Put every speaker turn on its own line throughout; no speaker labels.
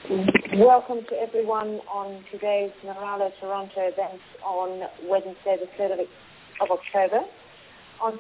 Welcome to everyone on today's Naralo Toronto event on Wednesday, the 3rd of October. I'm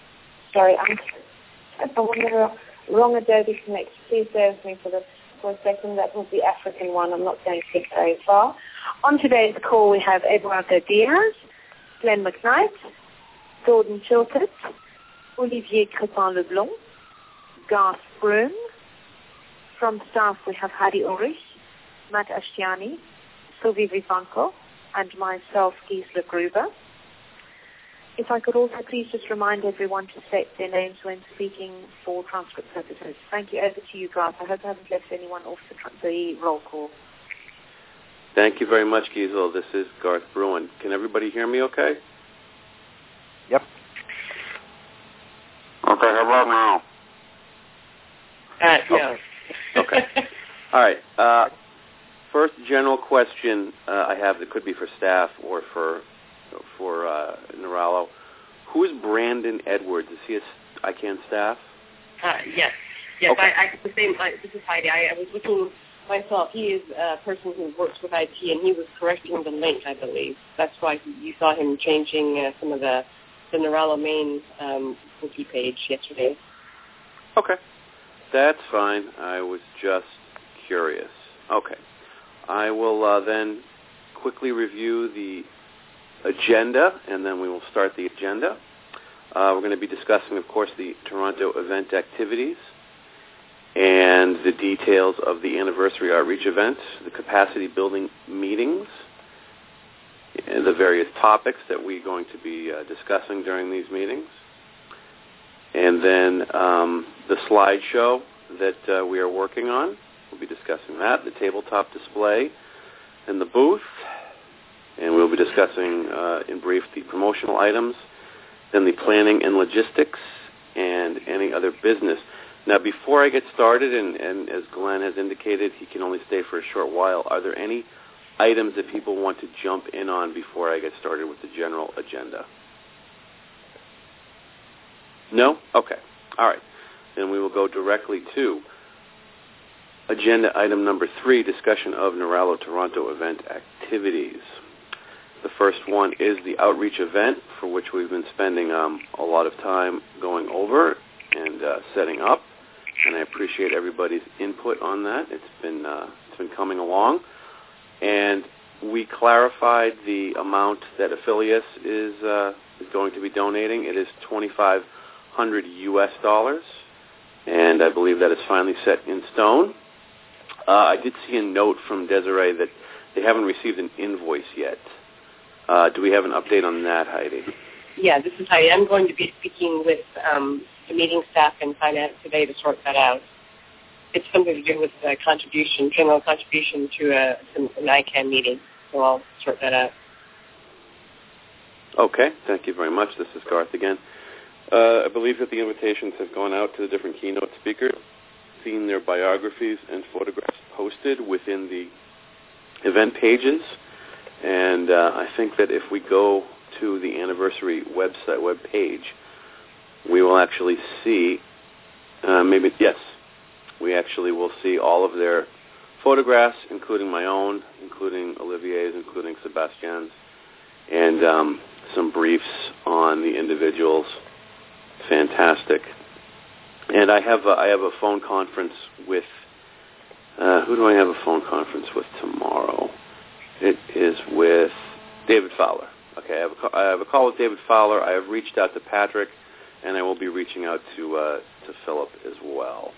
on the wrong Adobe Connect. Please bear with me for a second. That was the African one. I'm not going to get very far. On today's call, we have Eduardo Diaz, Glenn McKnight, Gordon Chilcott, Olivier Crépin-Leblond, Garth Brune. From staff, we have Heidi Ulrich, Matt Ashtiani, Sylvie Vivanko, and myself, Gisela Gruber. If I could also please just remind everyone to state their names when speaking for transcript purposes. Thank you. Over to you, Garth. I hope I haven't left anyone off the roll call.
Thank you very much, Gisela. This is Garth Brune. Can everybody hear me okay?
Yep.
Okay, how about now?
No.
Okay. All right. First general question I have that could be for staff or for Naralo. Who is Brandon Edwards? Is he a ICANN staff?
Yes.
Okay.
This is Heidi. I was looking myself. He is a person who works with IT, and he was correcting the link, I believe. That's why you saw him changing some of the Naralo main wiki page yesterday.
Okay. That's fine. I was just curious. Okay. I will then quickly review the agenda, and then we will start the agenda. We're going to be discussing, of course, the Toronto event activities and the details of the anniversary outreach event, the capacity building meetings, and the various topics that we're going to be discussing during these meetings. And then the slideshow that we are working on, we'll be discussing that, the tabletop display, and the booth. And we'll be discussing in brief the promotional items, then the planning and logistics, and any other business. Now, before I get started, and as Glenn has indicated, he can only stay for a short while, are there any items that people want to jump in on before I get started with the general agenda? No? Okay. All right. Then we will go directly to agenda item number 3, discussion of Naralo Toronto event activities. The first one is the outreach event, for which we've been spending a lot of time going over and setting up, and I appreciate everybody's input on that. It's been coming along, and we clarified the amount that Affilius is going to be donating. It is $2,500 US, and I believe that is finally set in stone. I did see a note from Desiree that they haven't received an invoice yet. Do we have an update on that, Heidi?
Yeah, this is Heidi. I'm going to be speaking with the meeting staff and finance today to sort that out. It's something to do with general contribution to an ICANN meeting, so I'll sort that out.
Okay, thank you very much. This is Garth again. I believe that the invitations have gone out to the different keynote speakers, seen their biographies and photographs posted within the event pages. And I think that if we go to the anniversary web page, we will actually see, we actually will see all of their photographs, including my own, including Olivier's, including Sebastian's, and some briefs on the individuals. Fantastic. And I have a phone conference with, who do I have a phone conference with tomorrow? It is with David Fowler. Okay, I have a call with David Fowler. I have reached out to Patrick, and I will be reaching out to Philip as well.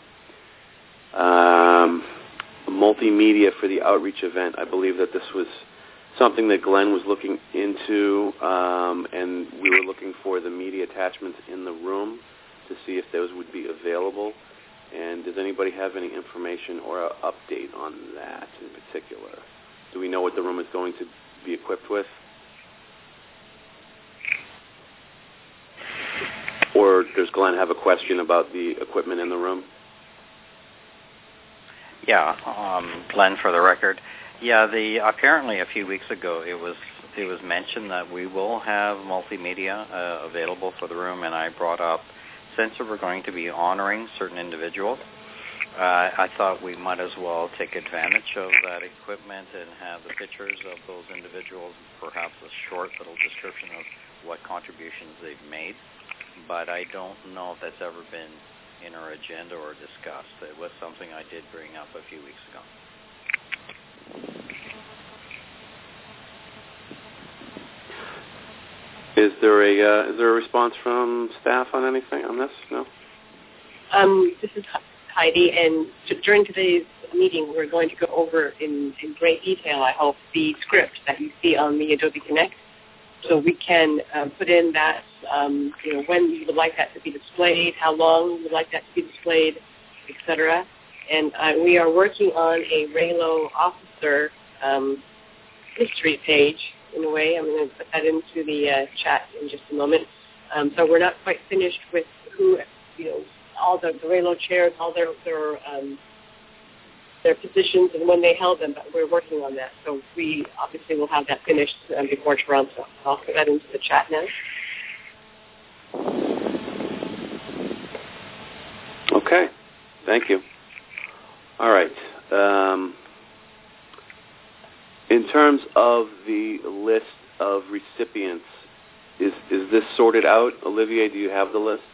Multimedia for the outreach event. I believe that this was something that Glenn was looking into, and we were looking for the media attachments in the room to see if those would be available. And does anybody have any information or an update on that in particular? Do we know what the room is going to be equipped with? Or does Glenn have a question about the equipment in the room?
Yeah, Glenn for the record. Yeah, apparently a few weeks ago it was mentioned that we will have multimedia available for the room, and I brought up, since we're going to be honoring certain individuals, I thought we might as well take advantage of that equipment and have the pictures of those individuals, perhaps a short little description of what contributions they've made. But I don't know if that's ever been in our agenda or discussed. It was something I did bring up a few weeks ago.
Is there a response from staff on anything on this? No?
This is Heidi, and during today's meeting, we're going to go over in great detail, I hope, the script that you see on the Adobe Connect. So we can put in that, when you would like that to be displayed, how long you would like that to be displayed, etc. And we are working on a RALO officer history page, in a way. I'm going to put that into the chat in just a moment. So we're not quite finished with who, all the RALO chairs, all their positions and when they held them, but we're working on that. So we obviously will have that finished before Toronto. I'll put that into the chat now.
Okay. Thank you. All right. In terms of the list of recipients, is this sorted out? Olivier, do you have the list?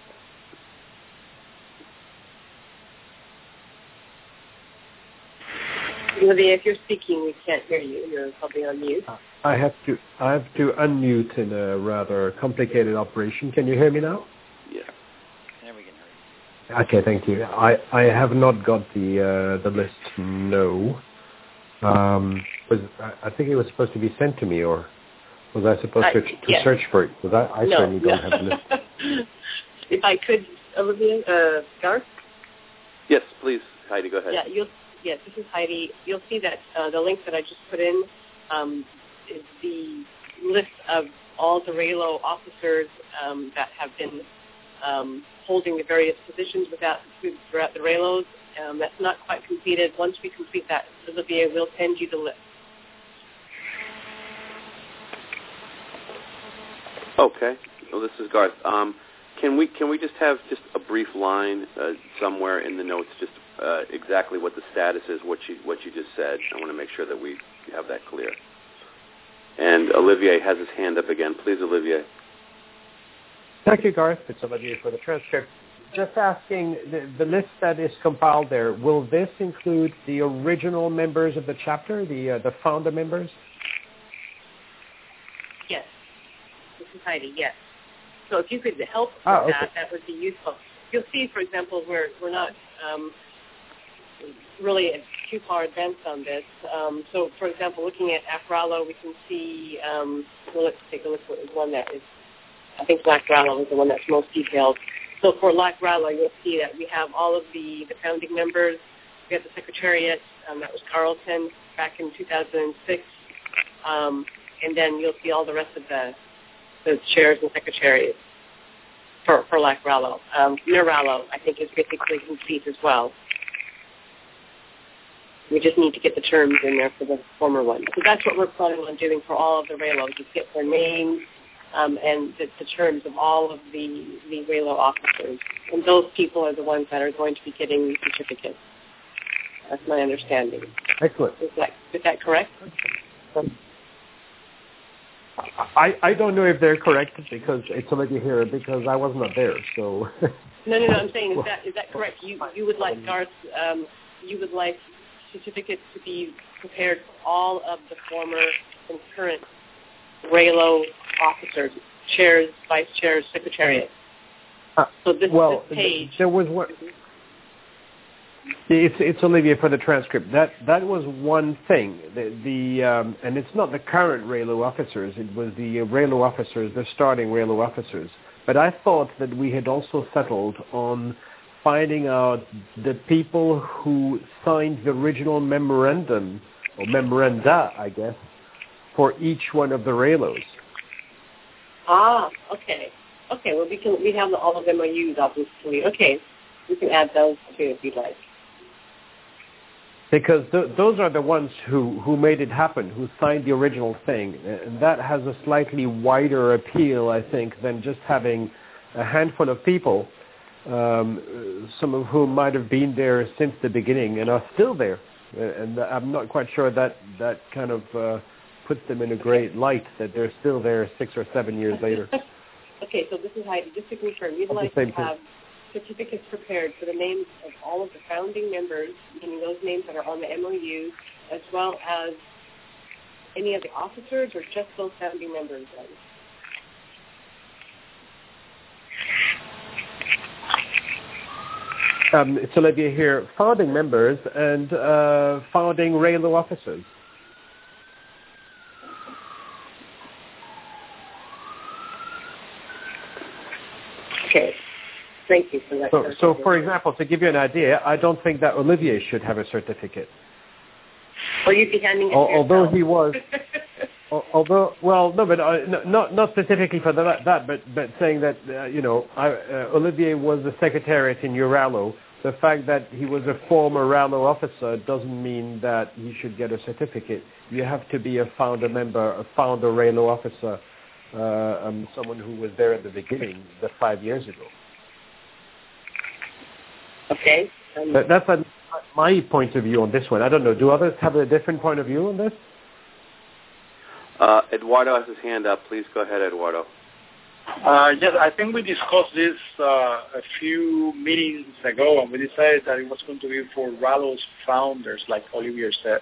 Olivia, if you're speaking, we can't hear you. You're probably on mute.
I have to unmute in a rather complicated operation. Can you hear me now?
Yeah.
Yeah, we can hear you.
Okay, thank you. I have not got the list. No. I think it was supposed to be sent to me, or was I supposed to
yes.
search for it? Because I certainly don't have the list.
If I could, Olivia, Garth?
Yes, please, Heidi, go ahead.
Yes, this is Heidi. You'll see that the link that I just put in is the list of all the RALO officers that have been holding the various positions throughout the RALOs. That's not quite completed. Once we complete that, Olivia will send you the list.
Okay. Well, this is Garth. Can we just have just a brief line somewhere in the notes, just exactly what the status is, what you just said? I want to make sure that we have that clear. And Olivier has his hand up again. Please, Olivier.
Thank you, Garth. It's Olivier for the transcript. Just asking, the list that is compiled there, will this include the original members of the chapter, the founder members?
Yes. This is Heidi, yes. So if you could help with that would be useful. You'll see, for example, we're not really too far advanced on this. So, for example, looking at AFRALO, we can see, let's take a look at one that is, I think LAC-RALO is the one that's most detailed. So for LAC-RALO, you'll see that we have all of the founding members. We have the Secretariat, that was Carlton back in 2006. And then you'll see all the rest of the chairs and secretaries for LAC-RALO. NERALO, I think, is basically complete as well. We just need to get the terms in there for the former one. So that's what we're planning on doing for all of the RALOs, is get their names and the terms of all of the RALO officers. And those people are the ones that are going to be getting the certificates. That's my understanding.
Excellent.
Is that correct?
I don't know if they're correct because it's already here because I was not there. So.
No. I'm saying is that correct? You would like Garth? You would like certificates to be prepared for all of the former and current RALO officers, chairs, vice chairs, secretariat. So this page.
There was one. It's Olivia for the transcript. That was one thing. And it's not the current RALO officers. It was the RALO officers, the starting RALO officers. But I thought that we had also settled on finding out the people who signed the original memorandum, or memoranda, I guess, for each one of the RALOs.
Okay. Well, we have all of them MOUs, obviously. Okay, we can add those too if you'd like.
Because those are the ones who made it happen, who signed the original thing. And that has a slightly wider appeal, I think, than just having a handful of people some of whom might have been there since the beginning and are still there. And I'm not quite sure that kind of puts them in a great light, that they're still there 6 or 7 years later.
Okay, so this is Heidi. Just to confirm, you'd like to have certificates prepared for the names of all of the founding members, meaning those names that are on the MOU, as well as any of the officers, or just those founding members?
It's Olivier here. Founding members and founding RAILO officers.
Okay. Thank you for that.
So, for example, to give you an idea, I don't think that Olivier should have a certificate.
Or you'd be handing it
although he was, not specifically for that, but saying that Olivier was the secretariat in Uralo. The fact that he was a former RALO officer doesn't mean that he should get a certificate. You have to be a founder member, a founder RALO officer, someone who was there at the beginning, 5 years ago.
Okay.
That's my point of view on this one. I don't know. Do others have a different point of view on this?
Eduardo has his hand up. Please go ahead, Eduardo.
Yes, I think we discussed this a few meetings ago, and we decided that it was going to be for RALO's founders, like Olivier said.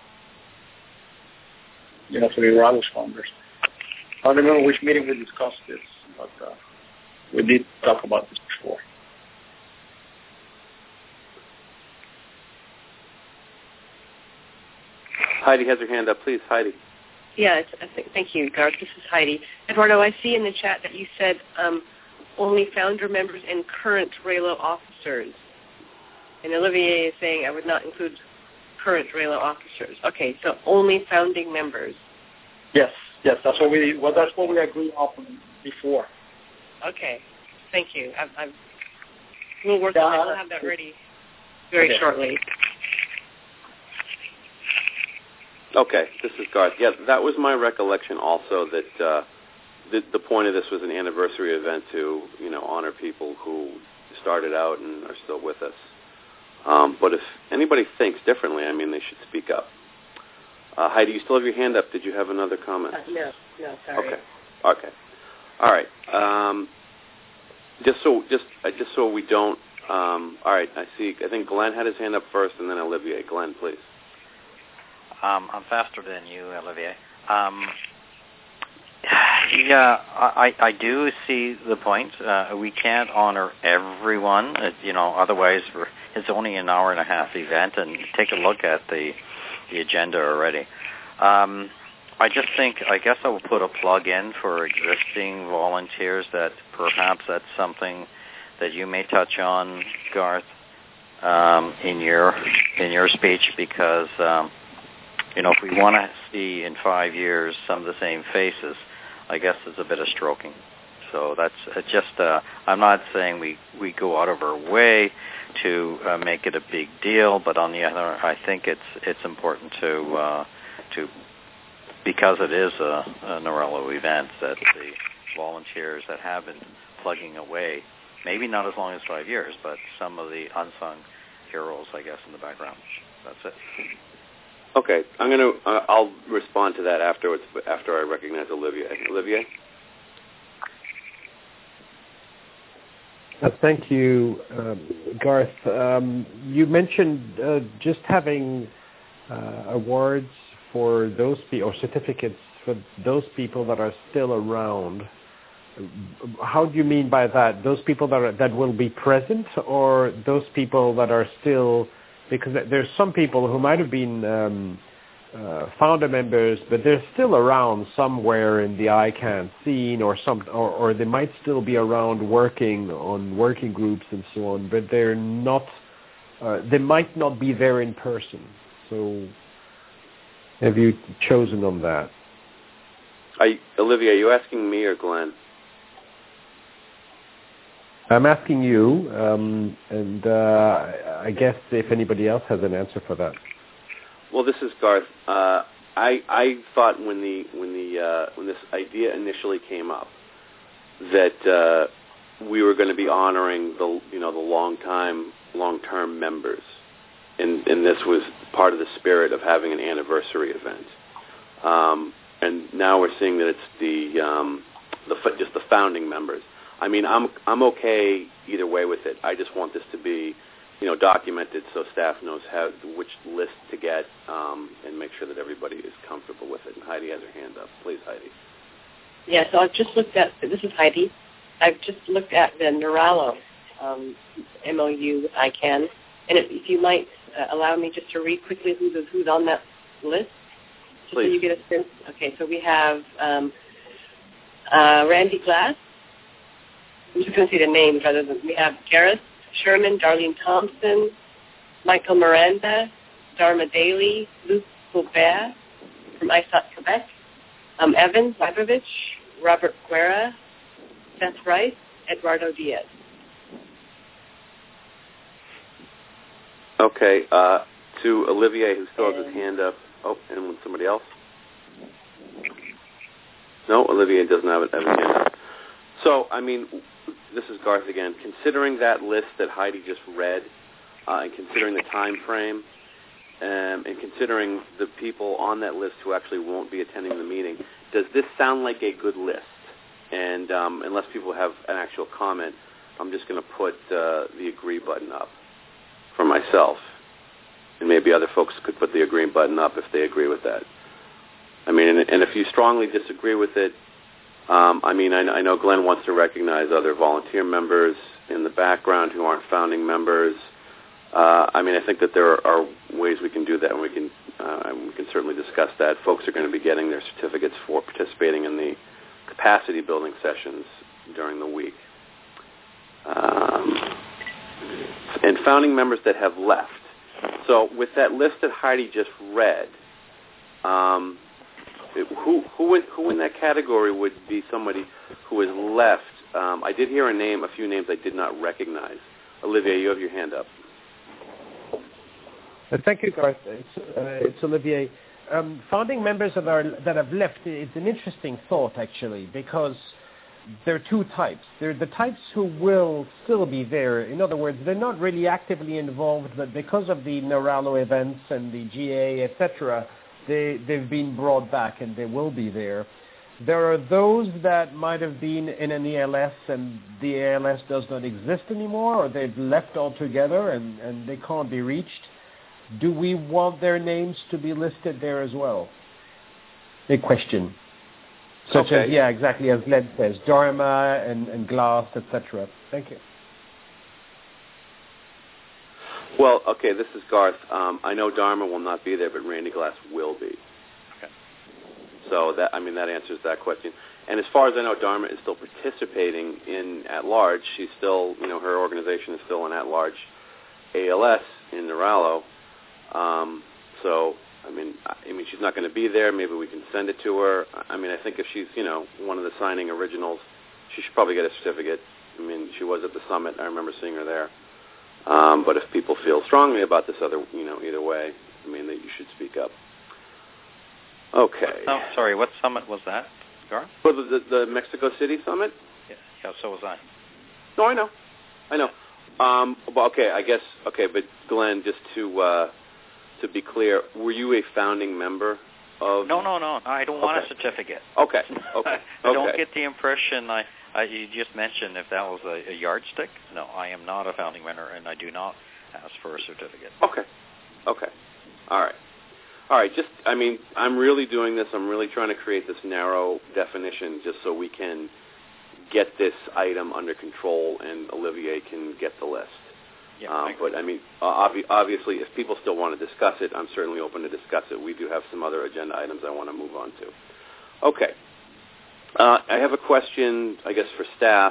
For the RALO's founders. I don't remember which meeting we discussed this, but we did talk about this before.
Heidi has her hand up. Please, Heidi.
Yeah, thank you, Garth. This is Heidi. Eduardo, I see in the chat that you said only founder members and current RALO officers. And Olivier is saying I would not include current RALO officers. Okay, so only founding members.
Yes, that's what we agreed on before.
Okay, thank you. We'll work on that. We'll have that ready very shortly.
Okay, this is Garth. Yeah, that was my recollection also, that the point of this was an anniversary event to, honor people who started out and are still with us. But if anybody thinks differently, they should speak up. Heidi, you still have your hand up. Did you have another comment?
No, sorry.
Okay. All right. Just so we don't. All right. I think Glenn had his hand up first, and then Olivier. Glenn, please.
I'm faster than you, Olivier. I do see the point. We can't honor everyone, otherwise it's only an hour and a half event, and take a look at the agenda already. I guess I will put a plug in for existing volunteers that perhaps that's something that you may touch on, Garth, in your speech, because if we want to see in 5 years some of the same faces, I guess it's a bit of stroking. So that's just, I'm not saying we go out of our way to make it a big deal, but on the other, I think it's important to because it is a Norello event, that the volunteers that have been plugging away, maybe not as long as 5 years, but some of the unsung heroes, I guess, in the background. That's it.
Okay, I'll respond to that afterwards, but after I recognize Olivier. Olivier?
Thank you, Garth. You mentioned just having awards for those or certificates for those people that are still around. How do you mean by that? Those people that will be present, or those people that are still? Because there's some people who might have been founder members, but they're still around somewhere in the ICANN scene, or they might still be around working on working groups and so on, but they're not. They might not be there in person. So, have you chosen on that?
Olivia, are you asking me or Glenn?
I'm asking you, and I guess if anybody else has an answer for that.
Well, this is Garth. I thought when this idea initially came up that we were going to be honoring the long-term members, and this was part of the spirit of having an anniversary event. And now we're seeing that it's just the founding members. I mean, I'm okay either way with it. I just want this to be, documented so staff knows which list to get, and make sure that everybody is comfortable with it. And Heidi has her hand up. Please, Heidi.
Yeah, so I've just looked at, this is Heidi. I've just looked at the Neralo MOU with ICANN. And if you might allow me just to read quickly who's on that list. Just
Please.
So you get a sense. Okay, so we have Randy Glass. I'm just going to say the names rather than, we have Gareth Sherman, Darlene Thompson, Michael Miranda, Dharma Daly, Luke Colbert from ISOT Quebec, Evan Leibovich, Robert Guerra, Seth Rice, Eduardo Diaz.
Okay, to Olivier, who still has his hand up. Oh, and somebody else? No, Olivier doesn't have his hand up. So, I mean, this is Garth again. Considering that list that Heidi just read, and considering the time frame, and considering the people on that list who actually won't be attending the meeting, does this sound like a good list? And unless people have an actual comment, I'm just going to put the agree button up for myself. And maybe other folks could put the agree button up if they agree with that. I mean, and if you strongly disagree with it, I know Glenn wants to recognize other volunteer members in the background who aren't founding members. I think that there are ways we can do that, and we can certainly discuss that. Folks are going to be getting their certificates for participating in the capacity building sessions during the week. And founding members that have left. So with that list that Heidi just read, who in that category would be somebody who has left? I did hear a few names I did not recognize. Olivier, you have your hand up.
Thank you, Garth. It's Olivier. Founding members that have left, it's an interesting thought, actually, because there are two types. There are the types who will still be there. In other words, they're not really actively involved, but because of the Neralo events and the GA, etc., they've been brought back and they will be there. There are those that might have been in an ELS and the ELS does not exist anymore, or they've left altogether and they can't be reached. Do we want their names to be listed there as well? Big question. Such as, yeah, exactly as Glenn says, Dharma and Glass, etc. Thank you.
Well, okay, this is Garth. I know Dharma will not be there, but Randy Glass will be.
Okay.
So that answers that question. And as far as I know, Dharma is still participating in at-large. She's still, her organization is still an at-large ALS in Neralo. So, she's not going to be there. Maybe we can send it to her. I think if she's, one of the signing originals, she should probably get a certificate. She was at the summit. I remember seeing her there. But if people feel strongly about this either way, that you should speak up. Okay.
Oh, sorry, what summit was that, Garth?
Well, the Mexico City summit?
Yeah, so was I.
No, I know. But Glenn, just to be clear, were you a founding member of...
No. I don't want a certificate.
Okay.
I don't get the impression you just mentioned if that was a yardstick. No, I am not a founding member, and I do not ask for a certificate.
Okay. All right. Just, I'm really doing this. I'm really trying to create this narrow definition just so we can get this item under control and Olivier can get the list.
Yeah,
but obviously, if people still want to discuss it, I'm certainly open to discuss it. We do have some other agenda items I want to move on to. Okay. I have a question, I guess, for staff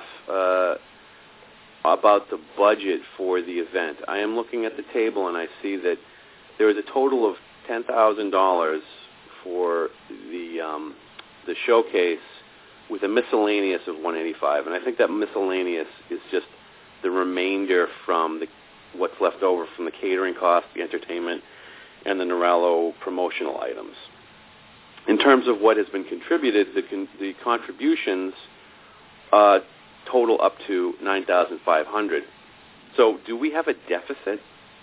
about the budget for the event. I am looking at the table and I see that there is a total of $10,000 for the showcase with a miscellaneous of $185, and I think that miscellaneous is just the remainder from what's left over from the catering cost, the entertainment, and the Neralo promotional items. In terms of what has been contributed, the contributions total up to $9,500. So do we have a deficit?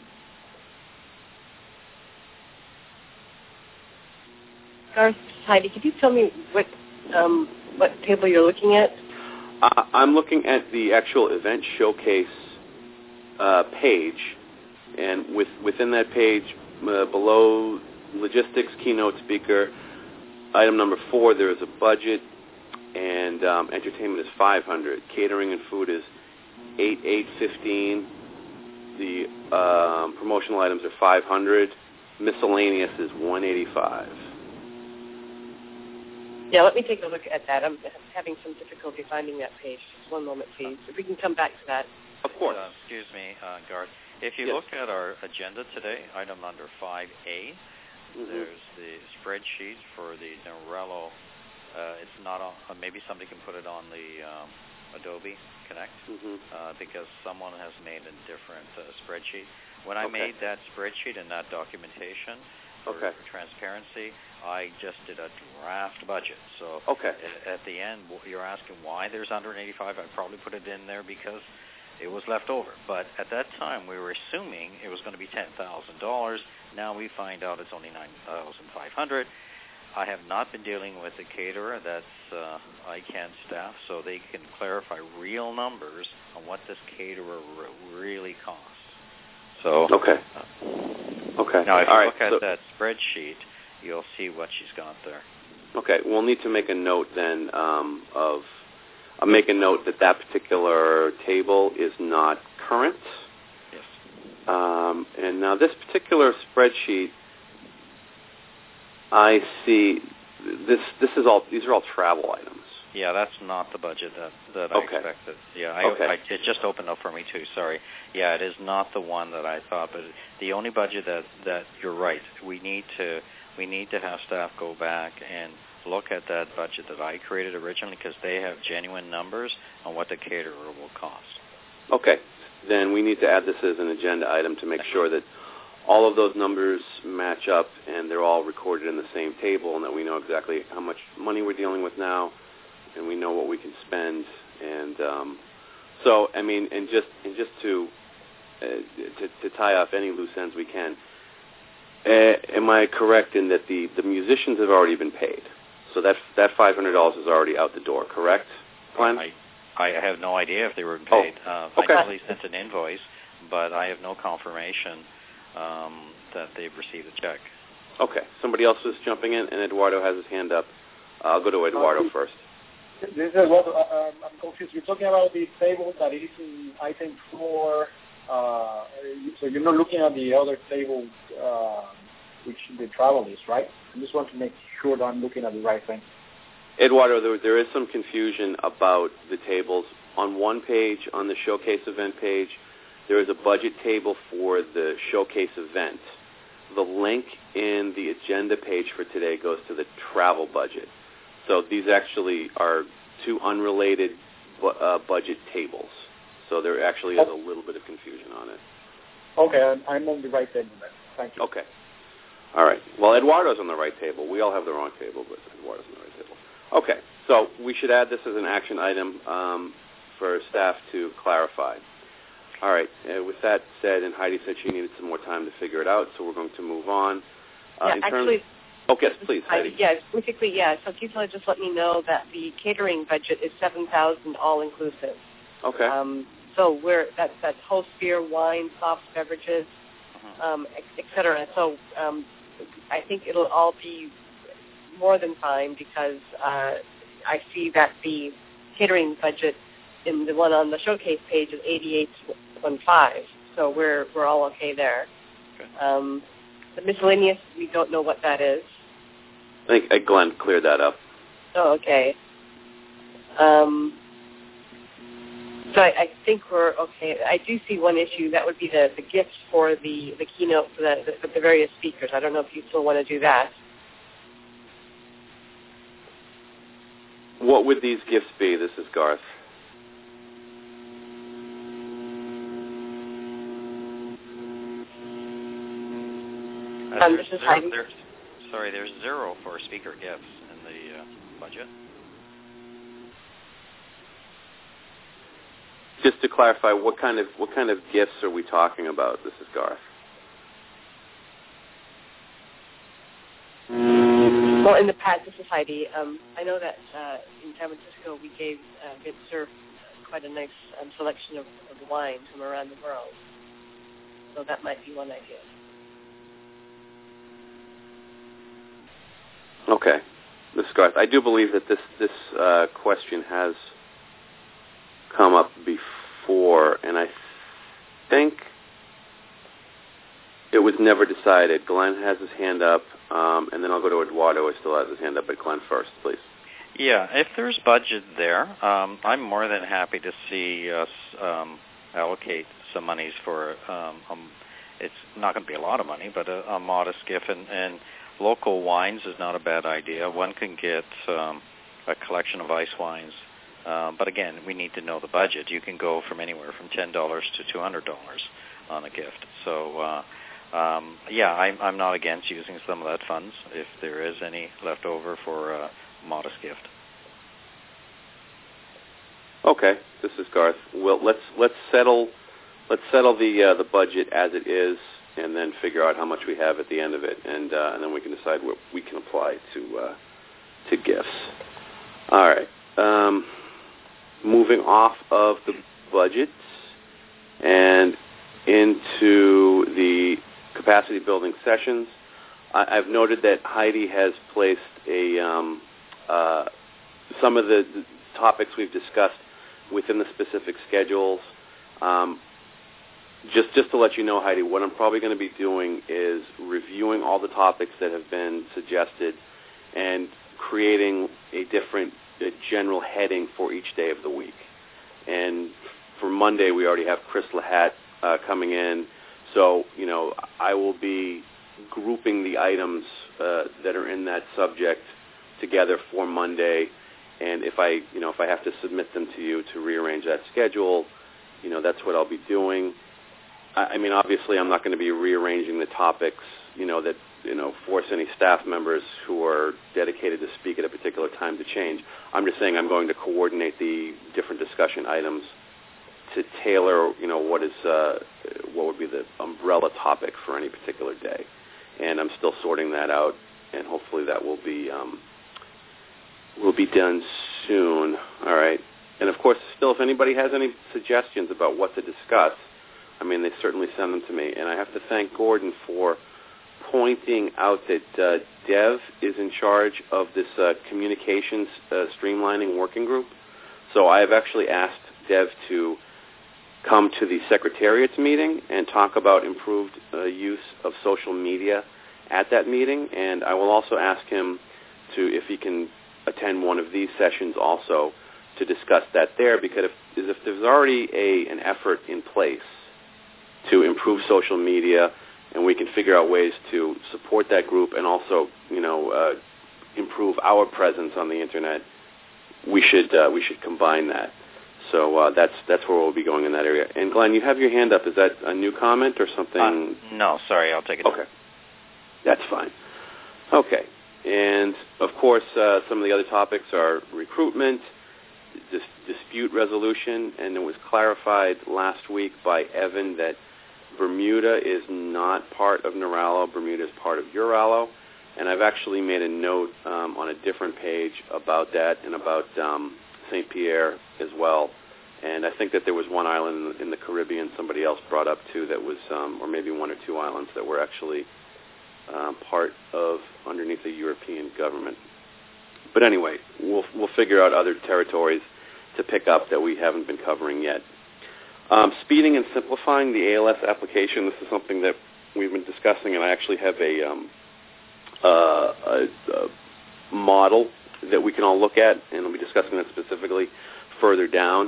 Garth, Heidi, could you tell me what table you're looking at?
I'm looking at the actual event showcase page, and within that page, below logistics keynote speaker, item number 4, there is a budget, and entertainment is $500. Catering and food is $815. The promotional items are $500. Miscellaneous is $185.
Yeah, let me take a look at that. I'm having some difficulty finding that page. Just one moment, please. If we can come back to that.
Of course.
Excuse me, Garth. If you look at our agenda today, item under 5A, there's the spreadsheet for the Narello. It's not on. Maybe somebody can put it on the Adobe Connect because someone has made a different spreadsheet. When I made that spreadsheet and that documentation for transparency, I just did a draft budget. So at the end, you're asking why there's $185. I probably put it in there because it was left over. But at that time, we were assuming it was going to be $10,000. Now we find out it's only $9,500. I have not been dealing with the caterer. That's ICANN staff, so they can clarify real numbers on what this caterer really costs. So Now, if you look at that spreadsheet, you'll see what she's got there.
Okay, we'll need to make a note then I'll make a note that particular table is not current.
Yes.
And now this particular spreadsheet, I see these are all travel items.
Yeah, that's not the budget that I expected. Yeah, it just opened up for me too. Sorry. Yeah, it is not the one that I thought. But the only budget that you're right. We need to have staff go back and look at that budget that I created originally because they have genuine numbers on what the caterer will cost. Okay.
Then we need to add this as an agenda item to make sure that all of those numbers match up and they're all recorded in the same table and that we know exactly how much money we're dealing with now and we know what we can spend. And just to tie off any loose ends we can, am I correct in that the musicians have already been paid? So that $500 is already out the door, correct, Glenn?
I have no idea if they were paid. I actually sent an invoice, but I have no confirmation that they've received a check. Okay. Somebody else is jumping in, and Eduardo has his hand up. I'll go to Eduardo first.
This is what I'm confused. You're talking about the table that is in item 4. So you're not looking at the other table, which the travel is, right? I just want to make sure that I'm looking at the right thing.
Eduardo, there is some confusion about the tables. On one page, on the showcase event page, there is a budget table for the showcase event. The link in the agenda page for today goes to the travel budget. So these actually are two unrelated budget tables. So there actually is a little bit of confusion on it.
Okay, I'm on the right table then. Thank you.
Okay. All right. Well, Eduardo's on the right table. We all have the wrong table, but Eduardo's on the right table. Okay. So we should add this as an action item for staff to clarify. All right. With that said, and Heidi said she needed some more time to figure it out, so we're going to move on. Yes, please, Heidi.
Basically, So Gisela just let me know that the catering budget is $7,000 all inclusive.
Okay.
So that's host beer, wine, soft beverages, et cetera. So I think it'll all be more than fine because I see that the catering budget in the one on the showcase page is $88.15. So we're all okay there. Okay. The miscellaneous, we don't know what that is.
I think Glenn cleared that up.
Oh, okay. So I think we're okay. I do see one issue. That would be the gifts for the keynote for the various speakers. I don't know if you still want to do that.
What would these gifts be? This is Garth.
This is Heidi.
There's 0 for speaker gifts in the budget.
just to clarify, what kind of gifts are we talking about? This is Garth.
Well, in the past, this is Heidi. I know that in San Francisco we gave Good Surf quite a nice selection of wines from around the world. So that might be one idea.
Okay. This is Garth. I do believe that this question has come up before, and I think it was never decided. Glenn has his hand up, and then I'll go to Eduardo, who still has his hand up, but Glenn first, please.
Yeah, if there's budget there, I'm more than happy to see us allocate some monies for, it's not going to be a lot of money, but a modest gift, and local wines is not a bad idea. One can get a collection of ice wines, but again, we need to know the budget. You can go from anywhere from $10 to $200 on a gift. So, I'm not against using some of that funds if there is any left over for a modest gift.
Okay, this is Garth. Well, let's settle the budget as it is, and then figure out how much we have at the end of it, and then we can decide what we can apply to gifts. All right. Moving off of the budget and into the capacity building sessions, I've noted that Heidi has placed some of the topics we've discussed within the specific schedules. Just to let you know, Heidi, what I'm probably going to be doing is reviewing all the topics that have been suggested and creating a general heading for each day of the week. And for Monday, we already have Chris Lahat coming in. So, I will be grouping the items that are in that subject together for Monday. And if I have to submit them to you to rearrange that schedule, that's what I'll be doing. I mean, obviously, I'm not going to be rearranging the topics, that, force any staff members who are dedicated to speak at a particular time to change. I'm just saying I'm going to coordinate the different discussion items to tailor, what would be the umbrella topic for any particular day. And I'm still sorting that out, and hopefully that will be done soon. All right. And, of course, still, if anybody has any suggestions about what to discuss, I mean, they certainly send them to me. And I have to thank Gordon for pointing out that Dev is in charge of this communications streamlining working group. So I have actually asked Dev to come to the Secretariat's meeting and talk about improved use of social media at that meeting. And I will also ask him if he can attend one of these sessions also to discuss that there, because if there's already an effort in place to improve social media, and we can figure out ways to support that group and also, improve our presence on the internet, we should combine that. So that's where we'll be going in that area. And Glenn, you have your hand up. Is that a new comment or something?
No, sorry, I'll take it.
Okay, that's fine. Okay, and of course, some of the other topics are recruitment, dispute resolution, and it was clarified last week by Evan that Bermuda is not part of Niralo. Bermuda is part of Uralo, and I've actually made a note on a different page about that and about St. Pierre as well. And I think that there was one island in the Caribbean somebody else brought up too that was, or maybe one or two islands that were actually part of underneath the European government. But anyway, we'll figure out other territories to pick up that we haven't been covering yet. Speeding and simplifying the ALS application. This is something that we've been discussing, and I actually have a model that we can all look at, and we'll be discussing that specifically further down.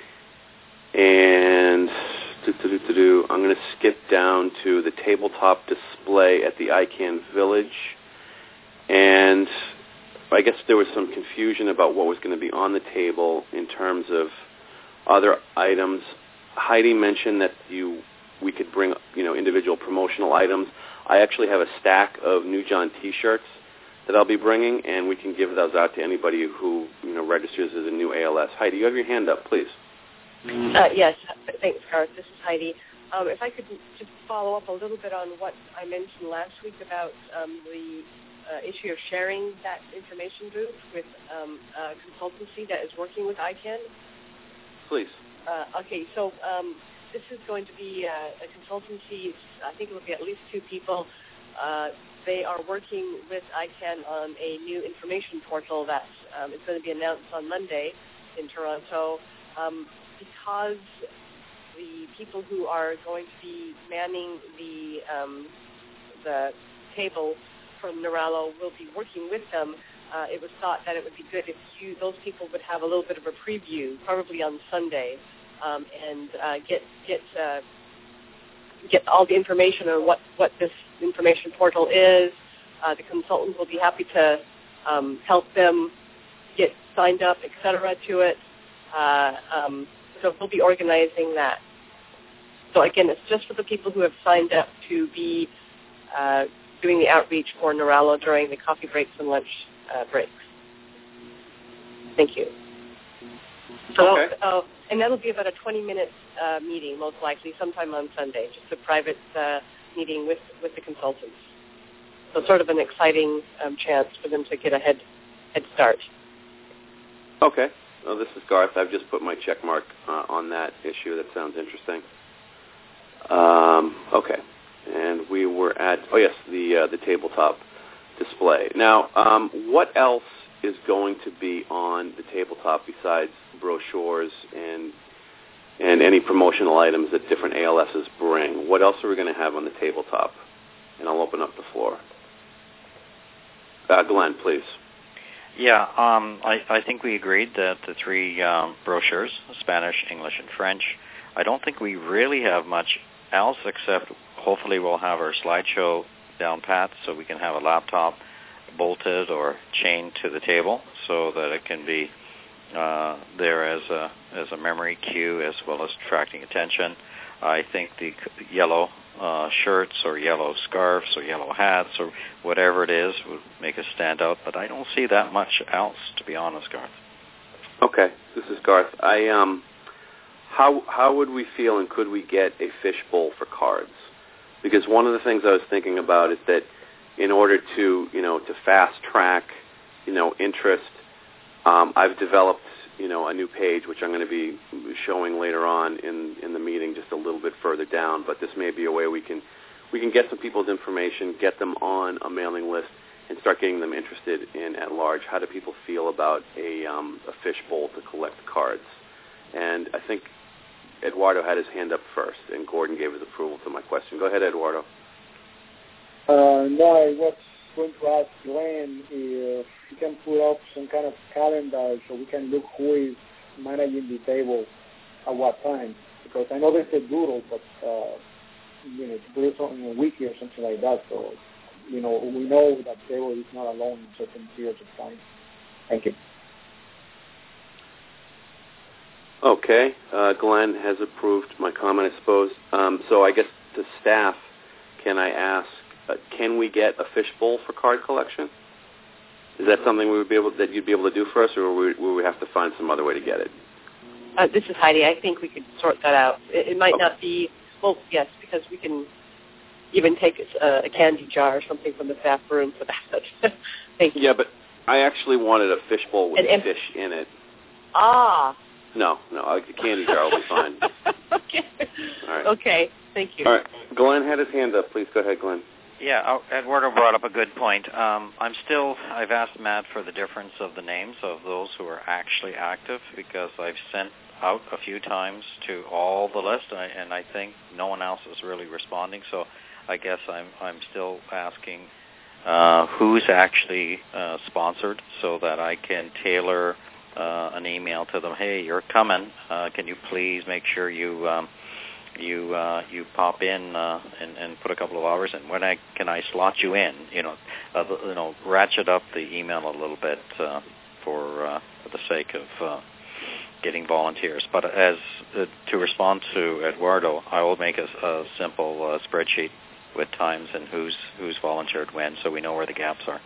And I'm going to skip down to the tabletop display at the ICANN Village. And I guess there was some confusion about what was going to be on the table in terms of other items. Heidi mentioned that we could bring individual promotional items. I actually have a stack of New John T-shirts that I'll be bringing, and we can give those out to anybody who registers as a new ALS. Heidi, you have your hand up, please.
Yes, thanks, Garth. This is Heidi. If I could just follow up a little bit on what I mentioned last week about the issue of sharing that information booth with a consultancy that is working with ICANN.
Please.
Okay, so this is going to be a consultancy. I think it will be at least 2 people. They are working with ICANN on a new information portal that is going to be announced on Monday in Toronto. Because the people who are going to be manning the table from Neralo will be working with them, it was thought that it would be good if those people would have a little bit of a preview, probably on Sunday, and get all the information on what this information portal is. The consultants will be happy to help them get signed up, etc., to it. So we'll be organizing that. So again, it's just for the people who have signed up to be doing the outreach for Neralo during the coffee breaks and lunch breaks. Thank you. So,
okay.
And that'll be about a 20-minute meeting, most likely, sometime on Sunday, just a private meeting with the consultants. So sort of an exciting chance for them to get a head start.
Okay. Well, this is Garth. I've just put my check mark on that issue. That sounds interesting. Okay. And we were at, the tabletop display. Now, what else is going to be on the tabletop besides brochures and any promotional items that different ALSs bring? What else are we going to have on the tabletop? And I'll open up the floor. Glenn, please.
Yeah, I think we agreed that the 3 brochures, Spanish, English, and French. I don't think we really have much else except hopefully we'll have our slideshow down pat so we can have a laptop bolted or chained to the table so that it can be there as a memory cue as well as attracting attention. I think the yellow shirts or yellow scarves or yellow hats or whatever it is would make us stand out, but I don't see that much else, to be honest, Garth.
Okay, this is Garth. How would we feel and could we get a fishbowl for cards? Because one of the things I was thinking about is that in order to fast track interest, I've developed a new page which I'm going to be showing later on in the meeting, just a little bit further down. But this may be a way we can get some people's information, get them on a mailing list, and start getting them interested in at large. How do people feel about a fishbowl to collect cards? And I think Eduardo had his hand up first, and Gordon gave his approval to my question. Go ahead, Eduardo.
No, I was going to ask Glenn if he can put up some kind of calendar so we can look who is managing the table at what time. Because I know there's a doodle, but to put it on a wiki or something like that. So, we know that table is not alone in certain periods of time. Thank you.
Okay, Glenn has approved my comment, I suppose. So I guess to staff, can I ask, can we get a fishbowl for card collection? Is that something that you'd be able to do for us, or will we have to find some other way to get it?
This is Heidi. I think we could sort that out. It might not be, well, yes, because we can even take a candy jar or something from the staff room for that. Thank you.
Yeah, but I actually wanted a fishbowl with fish in it.
Ah.
No, a candy jar will be fine.
Okay.
All right.
Okay, thank you.
All right. Glenn had his hand up. Please go ahead, Glenn.
Yeah, Eduardo brought up a good point. I've asked Matt for the difference of the names of those who are actually active because I've sent out a few times to all the list, and I think no one else is really responding. So I guess I'm still asking who's actually sponsored so that I can tailor an email to them. Hey, you're coming. Can you please make sure you pop in and put a couple of hours in? When can I slot you in? Ratchet up the email a little bit for the sake of getting volunteers. But to respond to Eduardo, I will make a simple spreadsheet with times and who's volunteered when, so we know where the gaps are.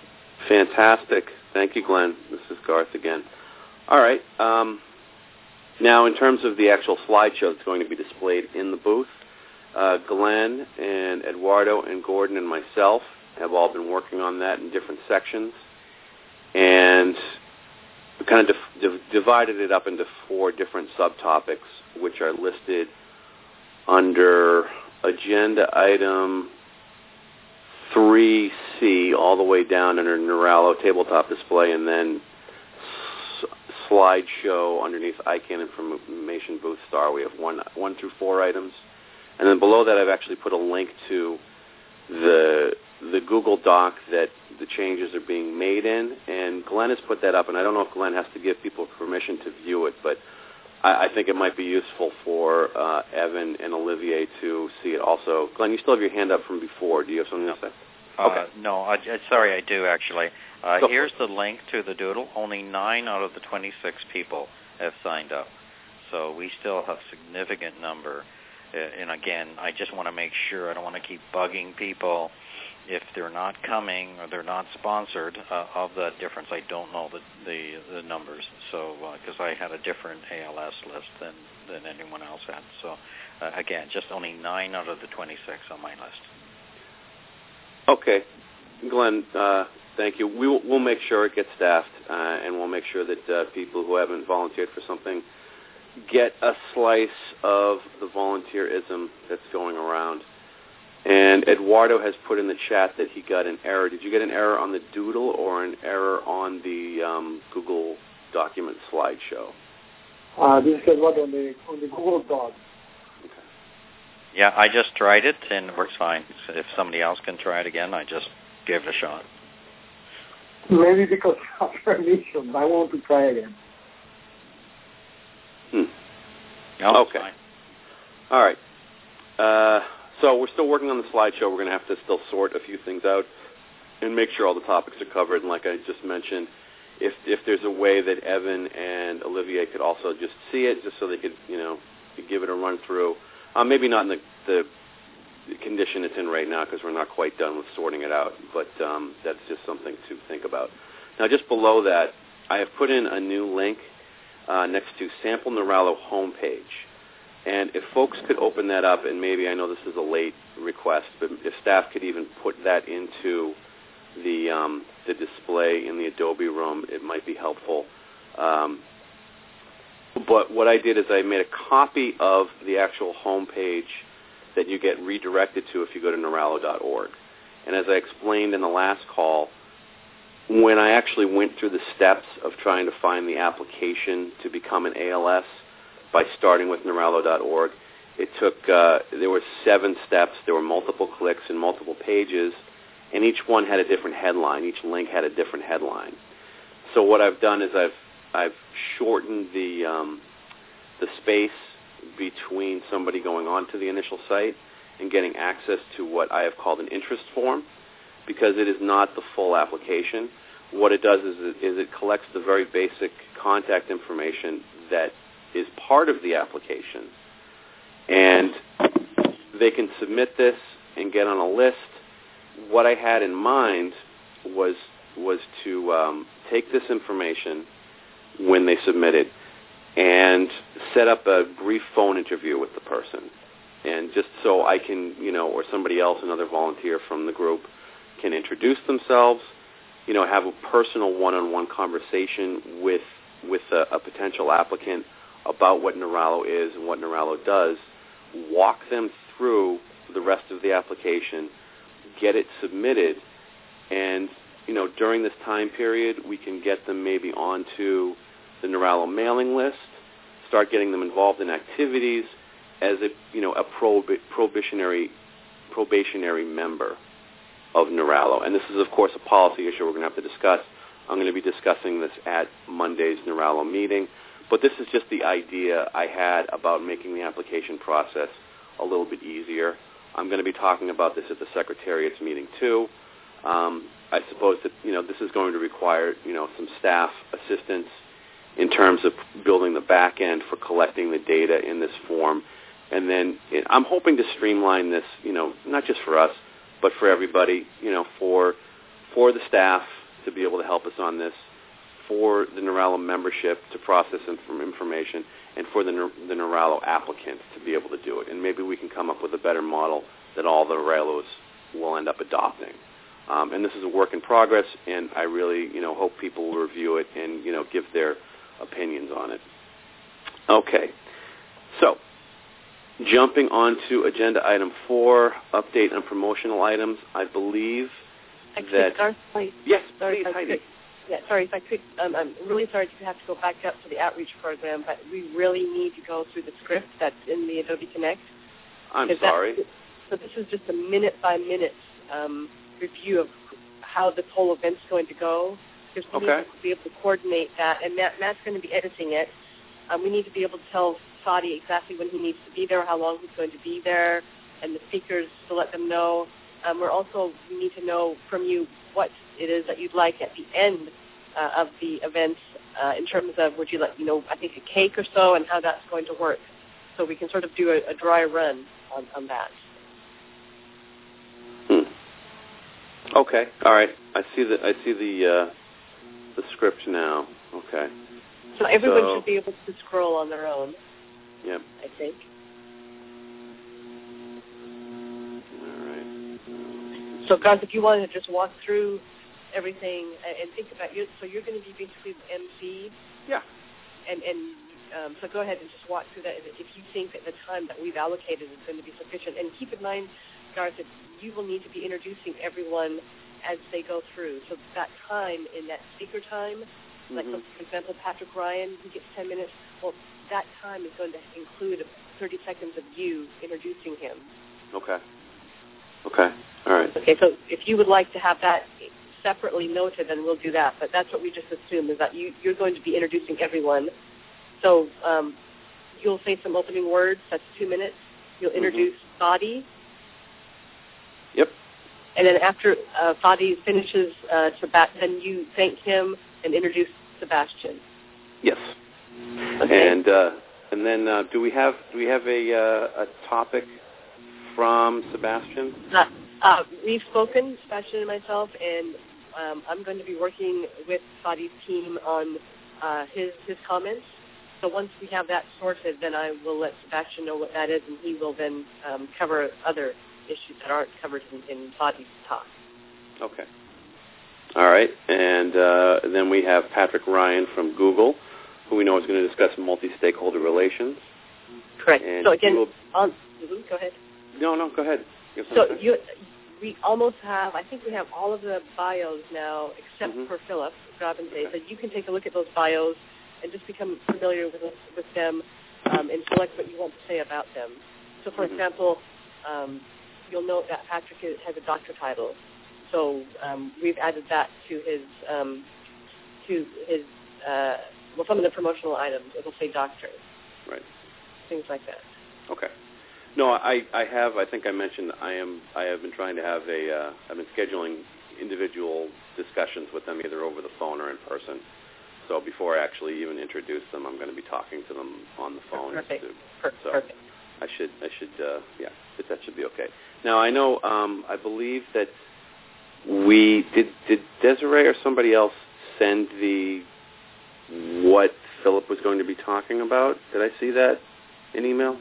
Fantastic. Thank you, Glenn. This is Garth again. All right. Now, in terms of the actual slideshow that's going to be displayed in the booth, Glenn and Eduardo and Gordon and myself have all been working on that in different sections, and we kind of divided it up into 4 different subtopics, which are listed under agenda item 3C all the way down under Neurallo tabletop display, and then slideshow underneath ICANN information booth star. We have 1 through 4 items. And then below that, I've actually put a link to the Google Doc that the changes are being made in. And Glenn has put that up, and I don't know if Glenn has to give people permission to view it, but I think it might be useful for Evan and Olivier to see it also. Glenn, you still have your hand up from before. Do you have something else to say? Okay.
No, sorry, I do actually. Here's the link to the doodle. Only 9 out of the 26 people have signed up. So we still have a significant number. And again, I just want to make sure, I don't want to keep bugging people if they're not coming or they're not sponsored of the difference. I don't know the numbers. So because I had a different ALS list than anyone else had. So again, just only 9 out of the 26 on my list.
Okay. Glenn, thank you. We'll make sure it gets staffed, and we'll make sure that people who haven't volunteered for something get a slice of the volunteerism that's going around. And Eduardo has put in the chat that he got an error. Did you get an error on the doodle or an error on the Google document slideshow?
This is Eduardo on the Google Doc.
Okay.
Yeah, I just tried it, and it works fine. So if somebody else can try it again, I just gave it a shot.
Maybe because of permission. I want to try again.
No,
okay.
fine.
All right. So we're still working on the slideshow. We're going to have to still sort a few things out and make sure all the topics are covered. And like I just mentioned, if there's a way that Evan and Olivier could also just see it, just so they could, give it a run through. Maybe not in the condition it's in right now, because we're not quite done with sorting it out. But that's just something to think about. Now, just below that, I have put in a new link next to Sample Neurallo homepage. And if folks could open that up, and maybe, I know this is a late request, but if staff could even put that into the display in the Adobe room, it might be helpful. But what I did is I made a copy of the actual homepage that you get redirected to if you go to Neurallo.org. And as I explained in the last call, when I actually went through the steps of trying to find the application to become an ALS by starting with Neurallo.org, it took, there were 7 steps, there were multiple clicks and multiple pages, and each one had a different headline. Each link had a different headline. So what I've done is I've shortened the space between somebody going on to the initial site and getting access to what I have called an interest form, because it is not the full application. What it does is it collects the very basic contact information that is part of the application, and they can submit this and get on a list. What I had in mind was to take this information when they submit it and set up a brief phone interview with the person, and just so I can, or somebody else, another volunteer from the group, can introduce themselves, have a personal one-on-one conversation with a potential applicant about what Neurallo is and what Neurallo does, walk them through the rest of the application, get it submitted, and during this time period, we can get them maybe onto the Neurallo mailing list, start getting them involved in activities as a probationary member of Neurallo. And this is, of course, a policy issue we're going to have to discuss. I'm going to be discussing this at Monday's Neurallo meeting. But this is just the idea I had about making the application process a little bit easier. I'm going to be talking about this at the Secretariat's meeting, too. I suppose that, this is going to require, some staff assistance in terms of building the back end for collecting the data in this form. And then I'm hoping to streamline this, not just for us, but for everybody, for the staff to be able to help us on this, for the Neurallo membership to process information, and for the Neralo applicants to be able to do it. And maybe we can come up with a better model that all the Ralos will end up adopting. And this is a work in progress, and I really, hope people will review it and, give their opinions on it. Okay. So, jumping on to agenda item 4, update on promotional items. I believe that...
Garth, please.
Yes,
sorry,
please, Heidi.
Yeah, sorry, if I could, I'm really sorry to have to go back up to the outreach program, but we really need to go through the script that's in the Adobe Connect.
I'm sorry.
So this is just a minute-by-minute review of how this whole event's going to go, because we need to be able to coordinate that, and Matt's going to be editing it. We need to be able to tell Fadi exactly when he needs to be there, how long he's going to be there, and the speakers to let them know. We need to know from you what it is that you'd like at the end of the event in terms of, would you like, I think a cake or so, and how that's going to work, so we can sort of do a dry run on that.
Okay, all right. I see the script now. Okay.
So everyone should be able to scroll on their own.
Yep.
I think.
All right.
So, guys, if you want to just walk through everything and think about you, so you're going to be basically the MC.
Yeah.
And so go ahead and just walk through that if you think that the time that we've allocated is going to be sufficient. And keep in mind, Garth, that you will need to be introducing everyone as they go through. So that time in that speaker time, like for example, Patrick Ryan, who gets 10 minutes, well, that time is going to include 30 seconds of you introducing him.
Okay. All right.
Okay, so if you would like to have that separately noted, then we'll do that. But that's what we just assumed, is that you're going to be introducing everyone. So you'll say some opening words. That's 2 minutes. You'll introduce Fadi.
Yep.
And then after Fadi finishes, then you thank him and introduce Sebastian.
Yes.
Okay.
And then do we have a topic from Sebastian?
We've spoken, Sebastian and myself, and I'm going to be working with Fadi's team on his comments. So once we have that sorted, then I will let Sebastian know what that is, and he will then cover other issues that aren't covered in Fadi's talk.
Okay. All right. And then we have Patrick Ryan from Google, who we know is going to discuss multi-stakeholder relations.
Correct.
And
so again,
go
ahead.
No, go ahead.
So we almost have, I think we have all of the bios now, except for Philip Grabenzee. So you can take a look at those bios and just become familiar with them and select what you want to say about them. So, for example, you'll note that Patrick has a doctor title. So we've added that to his some of the promotional items. It'll say doctor.
Right.
Things like that.
Okay. No, I think I mentioned I have been trying to have I've been scheduling individual discussions with them either over the phone or in person. So before I actually even introduce them, I'm going to be talking to them on the phone.
Perfect.
So
Perfect.
I should that should be okay. Now I know I believe that we did Desiree or somebody else send what Philip was going to be talking about. Did I see that in email?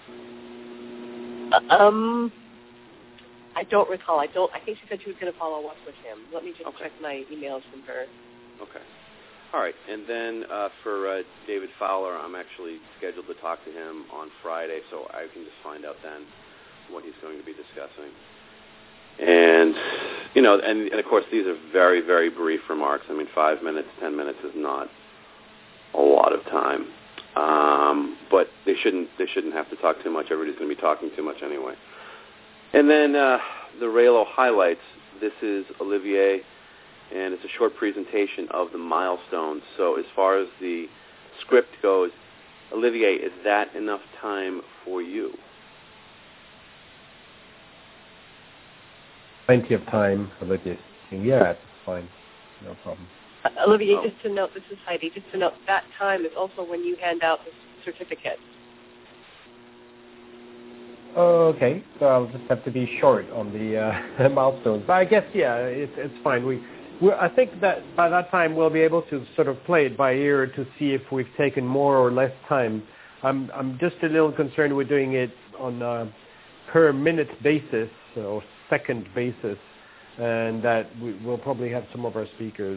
I don't recall. I think she said she was going to follow up with him. Let me just check my emails from her.
Okay. All right. And then for David Fowler, I'm actually scheduled to talk to him on Friday, so I can just find out then what he's going to be discussing. And, and of course, these are very, very brief remarks. I mean, 5 minutes, 10 minutes is not a lot of time. But they shouldn't have to talk too much. Everybody's going to be talking too much anyway. And then the Raylo highlights. This is Olivier, and it's a short presentation of the milestones. So as far as the script goes, Olivier, is that enough time for you?
Plenty of time, Olivier. Yeah, it's fine. No problem.
Olivier, just to note, this is Heidi, just to note, that time is also when you hand out the certificate.
Okay, so I'll just have to be short on the milestones. But I guess, it's fine. I think that by that time we'll be able to sort of play it by ear to see if we've taken more or less time I'm just a little concerned we're doing it on a per minute basis or second basis, and that we'll probably have some of our speakers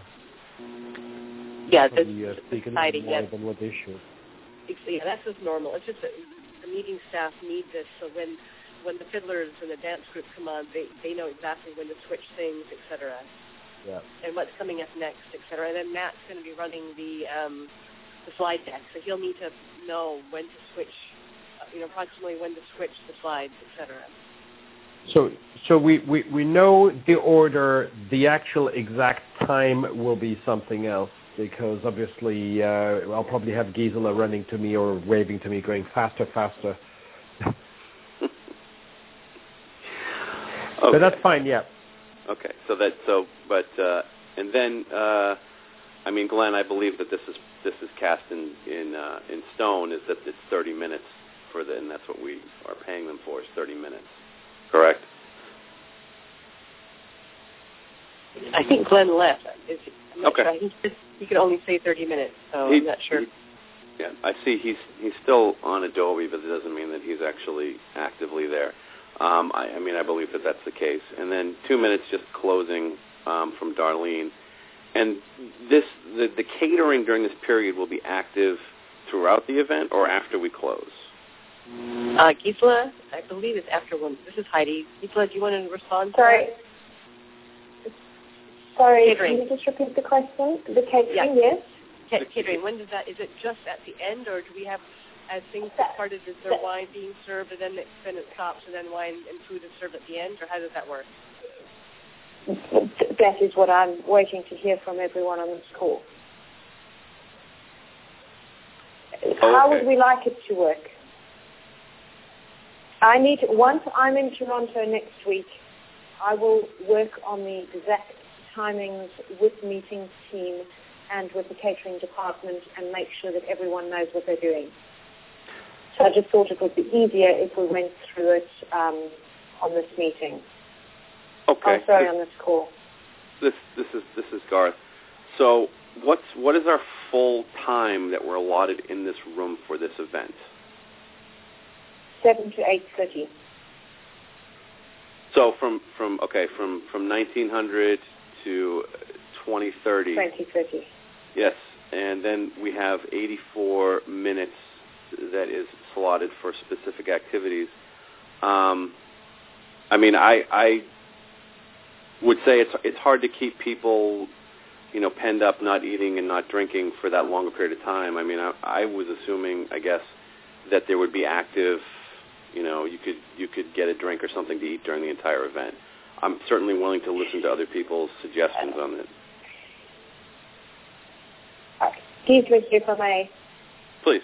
speak a little more than what they should.
Yeah, that's just normal. It's just that the meeting staff need this, so when the fiddlers and the dance group come on, they know exactly when to switch things, etc.
Yeah.
And what's coming up next, etc. And then Matt's going to be running the slide deck, so he'll need to know when to switch, approximately when to switch the slides, etc.
So we know the order. The actual exact time will be something else, because obviously I'll probably have Gisela running to me or waving to me, going faster.
Okay.
But that's fine, yeah.
Okay, and then Glenn, I believe that this is cast in stone. Is that it's 30 minutes and that's what we are paying them for, is 30 minutes, correct?
I think Glenn left. I'm not
okay.
Sure. He could only say 30 minutes, so I'm not sure.
Yeah, I see. He's still on Adobe, but it doesn't mean that he's actually actively there. I believe that that's the case. And then 2 minutes just closing from Darlene. And the catering during this period will be active throughout the event or after we close?
Gisela, I believe it's after one. This is Heidi. Gisela, do you want to respond?
Sorry,
catering.
Can you just repeat the question? The catering, yes?
Catering, when does that, is it just at the end, or do we have, as things get started, is there wine being served, and then it stops, and then wine and food is served at the end, or how does that work?
That is what I'm waiting to hear from everyone on this call.
Okay.
How would we like it to work? Once I'm in Toronto next week, I will work on the exact timings with meetings team and with the catering department and make sure that everyone knows what they're doing. So I just thought it would be easier if we went through it on this meeting.
Okay.
I'm sorry, on this call.
This is Garth. So what is our full time that we're allotted in this room for this event?
7 to 8:30.
So from 1900 to 2030.
2030.
Yes, and then we have 84 minutes that is slotted for specific activities. I would say it's hard to keep people, penned up, not eating and not drinking for that longer period of time. I was assuming, I guess, that there would be active, you could get a drink or something to eat during the entire event. I'm certainly willing to listen to other people's suggestions on it.
Gisela, if I may.
Please.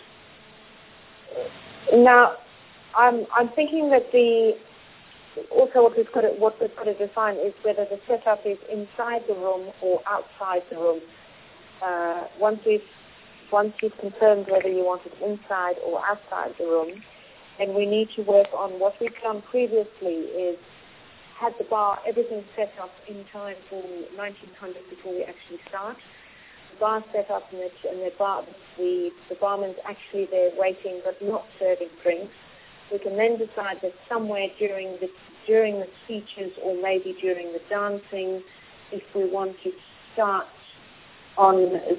Now, I'm thinking that what we've got to define is whether the setup is inside the room or outside the room. Once you've confirmed whether you want it inside or outside the room, then we need to work on what we've done previously is had the bar, everything set up in time for 1900 before we actually start. The bar set up and the barman's actually there waiting but not serving drinks. We can then decide that somewhere during the speeches or maybe during the dancing, if we want to start on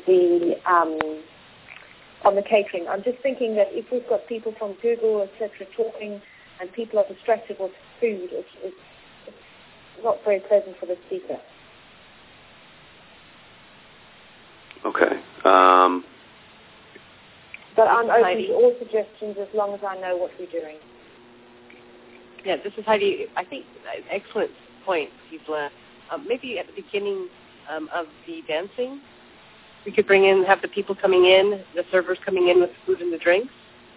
the catering. I'm just thinking that if we've got people from Google, etc., talking and people are distracted with food, it's not very pleasant for the speaker.
Okay.
But I'm open to all suggestions as long as I know what we're doing.
Yeah, this is Heidi. I think excellent point, Gisela. Maybe at the beginning of the dancing, we could have the people coming in, the servers coming in with the food and the drinks.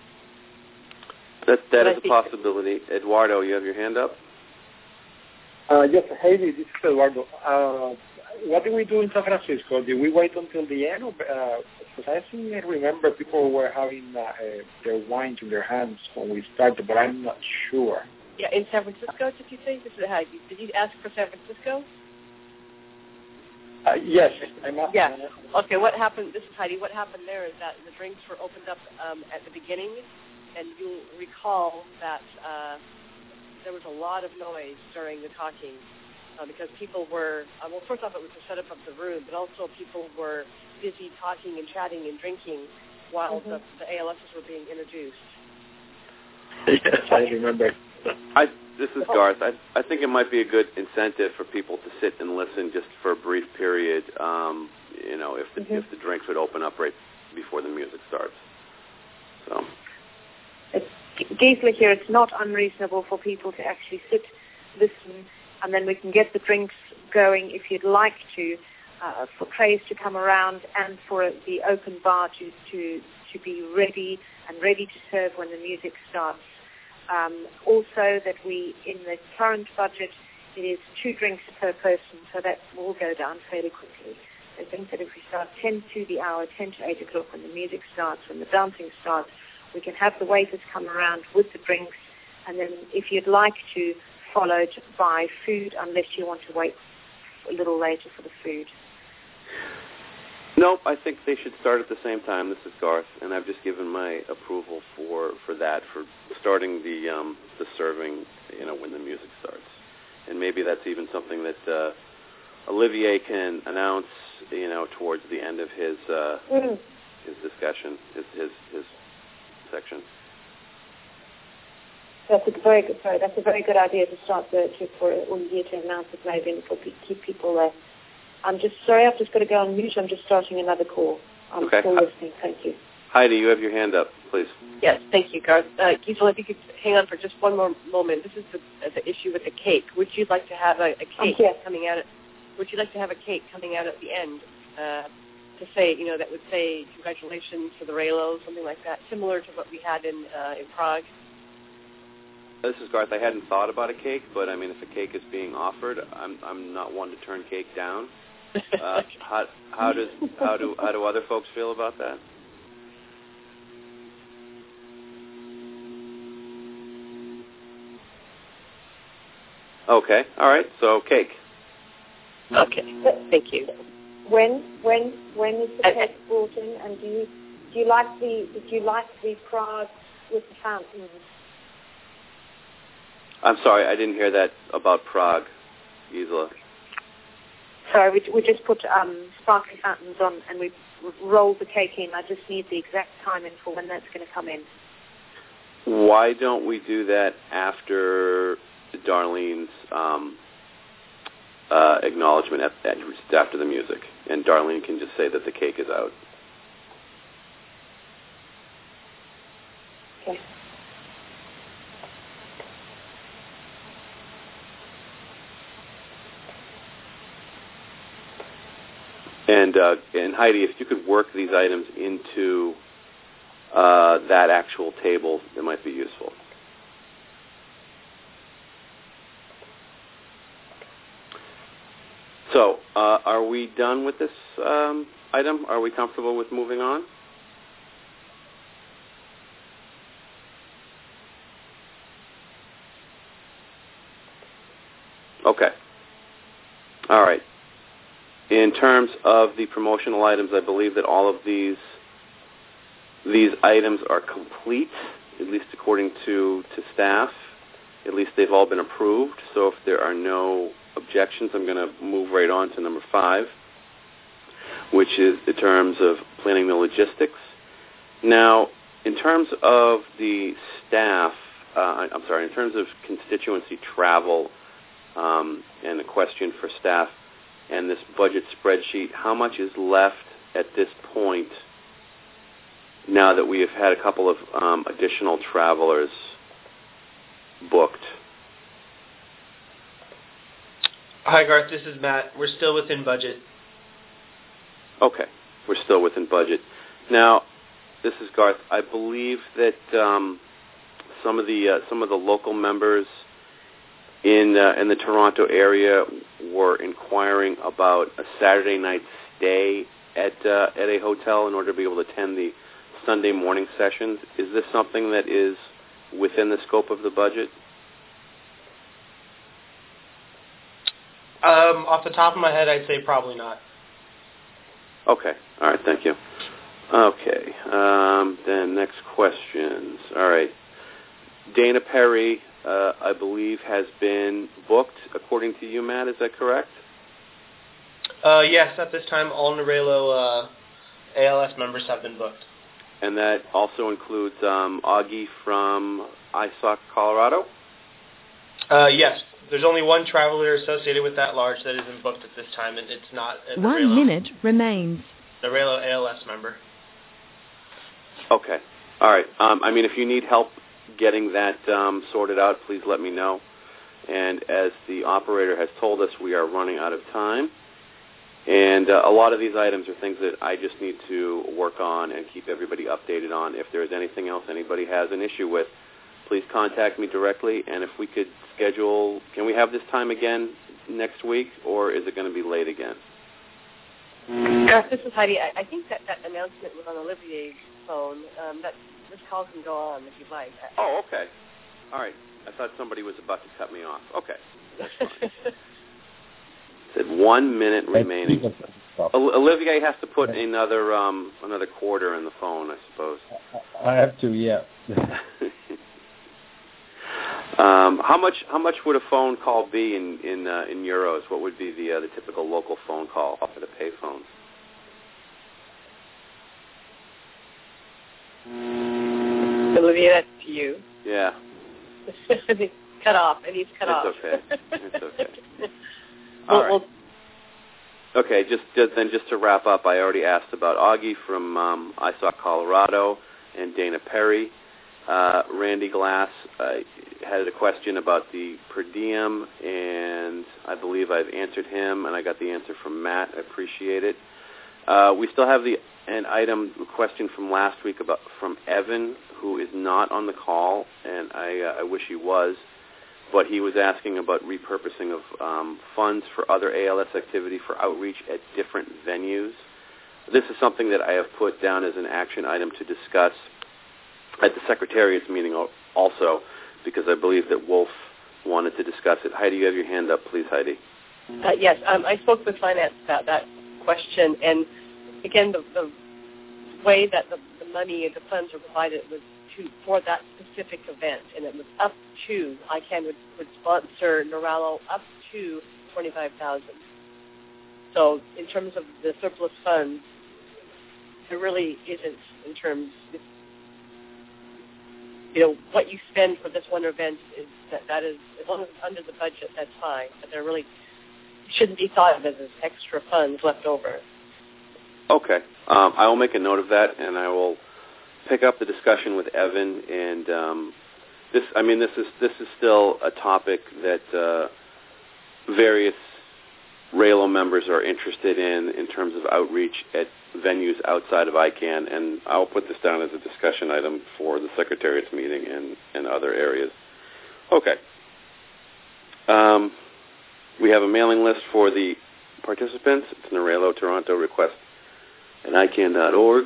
That is a possibility. Eduardo, you have your hand up?
Yes, Heidi, this is Eduardo. What did we do in San Francisco? Did we wait until the end? Because I think I remember people were having their wines in their hands when we started, but I'm not sure.
Yeah, in San Francisco, did you say? This is Heidi. Did you ask for San Francisco?
Yes, I'm not.
Yeah. Okay, what happened, this is Heidi, what happened there is that the drinks were opened up at the beginning, and you'll recall that there was a lot of noise during the talking because people were, well, first off, it was the setup of the room, but also people were busy talking and chatting and drinking while the ALSs were being introduced.
Yes, I remember.
This is Garth. I think it might be a good incentive for people to sit and listen just for a brief period, if the drinks would open up right before the music starts. So.
Gisela here, it's not unreasonable for people to actually sit, listen, and then we can get the drinks going if you'd like to, for trays to come around and for the open bar to be ready and ready to serve when the music starts. Also that we, in the current budget, it is 2 drinks per person, so that will go down fairly quickly. I think that if we start 10 to the hour, 10 to 8 o'clock when the music starts, when the dancing starts, we can have the waiters come around with the drinks, and then if you'd like to, followed by food, unless you want to wait a little later for the food.
Nope, I think they should start at the same time. This is Garth, and I've just given my approval for that, for starting the serving, when the music starts. And maybe that's even something that Olivier can announce, towards the end of his discussion, his section.
That's a very good idea to start for Olivier to announce it maybe and keep people there. I'm just sorry, I've just got to go on mute. I'm just starting another call. I'm still listening. Thank you.
Heidi, you have your hand up, please.
Yes, thank you, Garth. Gisela, if you could hang on for just one more moment. This is the issue with the cake. Would you like to have a cake coming out? Would you like to have a cake coming out at the end to say, that would say congratulations to the Raylos, something like that, similar to what we had in Prague?
This is Garth. I hadn't thought about a cake, but I mean, if a cake is being offered, I'm not one to turn cake down. How do other folks feel about that? Okay. All right. So cake.
Okay. Thank you.
When is the cake brought in? And did you like the Prague with the fountains?
I'm sorry, I didn't hear that about Prague, Gisela.
Sorry, we just put sparkly fountains on and we rolled the cake in. I just need the exact timing for when that's going to come in.
Why don't we do that after Darlene's acknowledgement, after the music, and Darlene can just say that the cake is out.
Okay.
And Heidi, if you could work these items into that actual table, it might be useful. So, are we done with this item? Are we comfortable with moving on? Okay. All right. In terms of the promotional items, I believe that all of these items are complete, at least according to staff. At least they've all been approved. So if there are no objections, I'm going to move right on to number 5, which is the terms of planning the logistics. Now, in terms of the staff, in terms of constituency travel and the question for staff and this budget spreadsheet, how much is left at this point now that we have had a couple of additional travelers booked?
Hi, Garth. This is Matt. We're still within budget.
Okay. We're still within budget. Now, this is Garth. I believe that some of the local members in the Toronto area were inquiring about a Saturday night stay at a hotel in order to be able to attend the Sunday morning sessions. Is this something that is within the scope of the budget?
Off the top of my head, I'd say probably not.
Okay. All right. Thank you. Okay. Then next questions. All right. Dana Perry, I believe, has been booked, according to you, Matt. Is that correct?
Yes. At this time, all Narelo ALS members have been booked.
And that also includes Augie from ISOC, Colorado?
Yes. There's only one traveler associated with that large that isn't booked at this time, and it's not a
1 minute remains.
Narelo ALS member.
Okay. All right. I mean, if you need help getting that sorted out, please let me know. And as the operator has told us, we are running out of time. And a lot of these items are things that I just need to work on and keep everybody updated on. If there is anything else anybody has an issue with, please contact me directly. And if we could schedule, can we have this time again next week, or is it going to be late again?
This is Heidi. I think that announcement was on Olivier's phone. This call can go on if you'd like.
Oh, okay. All right. I thought somebody was about to cut me off. Okay. That's fine. Said 1 minute remaining. Olivier has to put another quarter in the phone, I suppose.
I have to, yeah.
How much would a phone call be in euros? What would be the typical local phone call for the pay phones?
Olivia, that's to you.
Yeah.
Cut off. It needs cut off.
Okay. It's okay. All right. Okay, just to wrap up, I already asked about Augie from ISOC, Colorado, and Dana Perry. Randy Glass had a question about the per diem, and I believe I've answered him, and I got the answer from Matt. I appreciate it. We still have an item question from last week from Evan, who is not on the call, and I wish he was. But he was asking about repurposing of funds for other ALS activity for outreach at different venues. This is something that I have put down as an action item to discuss at the Secretariat's meeting also, because I believe that Wolf wanted to discuss it. Heidi, you have your hand up, please, Heidi.
Yes, I spoke with Finance about that question, and again, the way that the money and the funds are provided was for that specific event, and it was up to, ICANN would sponsor Naralo up to $25,000. So in terms of the surplus funds, there really isn't in terms of, what you spend for this one event is that is, as long as it's under the budget, that's fine, but there really shouldn't be thought of as extra funds left over. Okay.
I will make a note of that, and I will pick up the discussion with Evan. And this is still a topic that various RAILO members are interested in terms of outreach at venues outside of ICANN, and I'll put this down as a discussion item for the Secretariat's meeting and other areas. Okay. We have a mailing list for the participants. It's Narelo Toronto request at ICANN.org.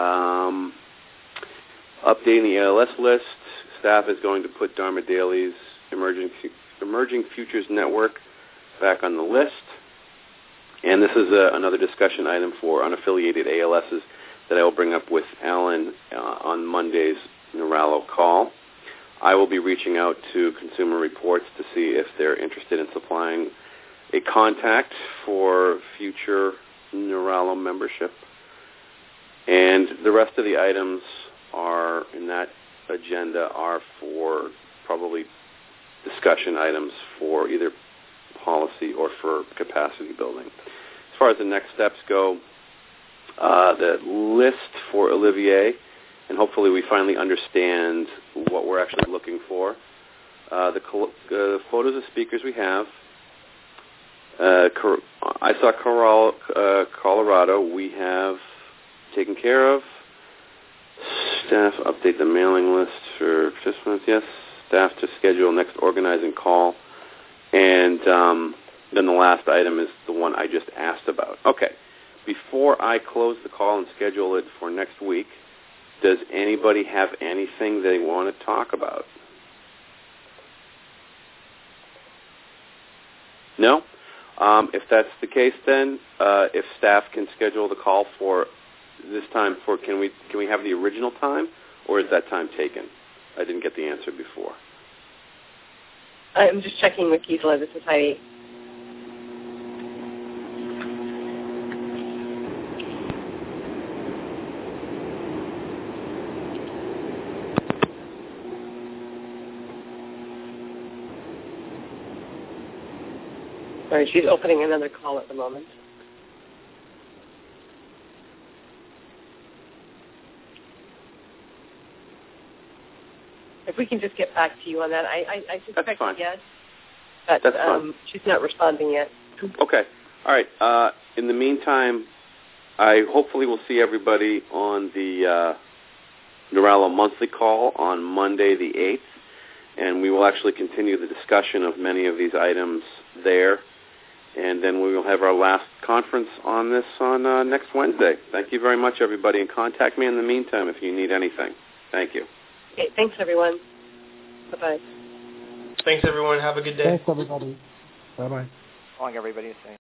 Updating the ALS list. Staff is going to put Dharma Daly's Emerging Futures Network back on the list. And this is another discussion item for unaffiliated ALSs that I will bring up with Alan on Monday's Naralo call. I will be reaching out to Consumer Reports to see if they're interested in supplying a contact for future Naralo membership. And the rest of the items are in that agenda are for probably discussion items for either policy or for capacity building. As far as the next steps go, the list for Olivier, and hopefully we finally understand what we're actually looking for. The photos of speakers we have. ISOC Colorado, we have taken care of. Staff update the mailing list for participants. Yes, staff to schedule next organizing call. And then the last item is the one I just asked about. Okay, before I close the call and schedule it for next week, does anybody have anything they want to talk about? No? If that's the case, then if staff can schedule the call for this time, can we have the original time, or is that time taken? I didn't get the answer before.
I'm just checking with Gisela. This is Heidi. Sorry, she's opening another call at the moment. If we can just get back to you on that, I suspect yes, but she's not responding yet.
Okay. All right. In the meantime, I hopefully will see everybody on the Neurallo monthly call on Monday the 8th, and we will actually continue the discussion of many of these items there, and then we will have our last conference on this on next Wednesday. Thank you very much, everybody, and contact me in the meantime if you need anything. Thank you.
Okay, thanks, everyone. Bye-bye.
Thanks, everyone. Have a good day.
Thanks, everybody. Bye-bye.
How long everybody is saying?